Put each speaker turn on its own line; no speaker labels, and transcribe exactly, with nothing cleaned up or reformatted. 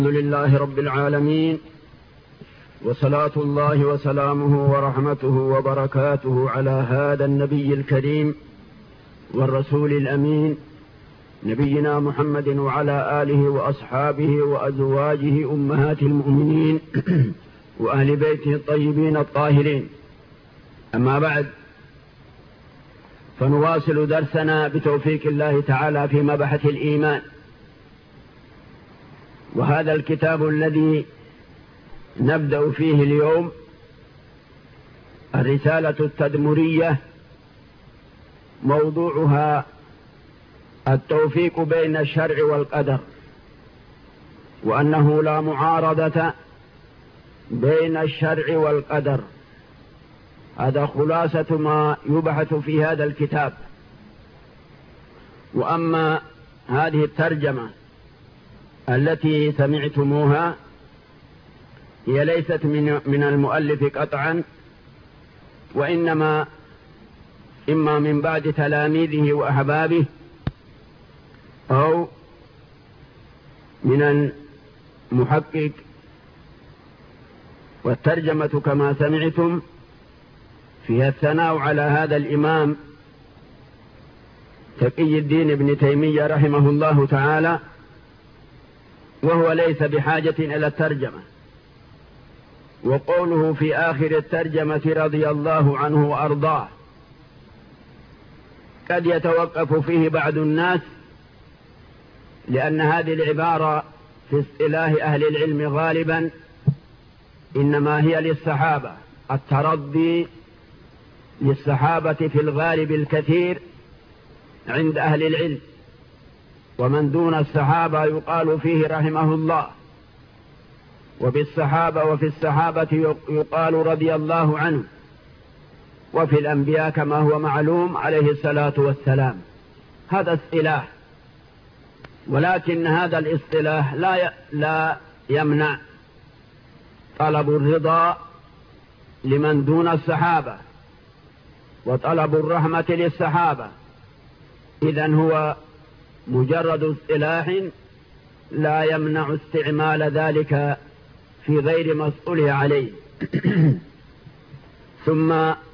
الحمد لله رب العالمين، وصلاة الله وسلامه ورحمته وبركاته على هذا النبي الكريم والرسول الأمين نبينا محمد وعلى آله وأصحابه وأزواجه أمهات المؤمنين وأهل بيته الطيبين الطاهرين. أما بعد، فنواصل درسنا بتوفيق الله تعالى في مبحث الإيمان، وهذا الكتاب الذي نبدأ فيه اليوم الرسالة التدمرية، موضوعها التوفيق بين الشرع والقدر، وأنه لا معارضة بين الشرع والقدر. هذا خلاصة ما يبحث في هذا الكتاب. وأما هذه الترجمة التي سمعتموها هي ليست من من المؤلف قطعا، وإنما إما من بعد تلاميذه وأحبابه أو من المحقق. والترجمة كما سمعتم فيها الثناء على هذا الإمام تقي الدين ابن تيمية رحمه الله تعالى، وهو ليس بحاجة إلى الترجمة. وقوله في آخر الترجمة رضي الله عنه وأرضاه قد يتوقف فيه بعض الناس، لأن هذه العبارة في اصطلاح أهل العلم غالبا إنما هي للصحابة، الترضي للصحابة في الغالب الكثير عند أهل العلم، ومن دون الصحابة يقال فيه رحمه الله، وبالصحابة وفي الصحابة يقال رضي الله عنه، وفي الأنبياء كما هو معلوم عليه الصلاة والسلام. هذا اصطلاح، ولكن هذا الاصطلاح لا لا يمنع طلب الرضا لمن دون الصحابة وطلب الرحمة للصحابة. إذن هو مجرد اصطلاح لا يمنع استعمال ذلك في غير مسؤوله عليه. ثم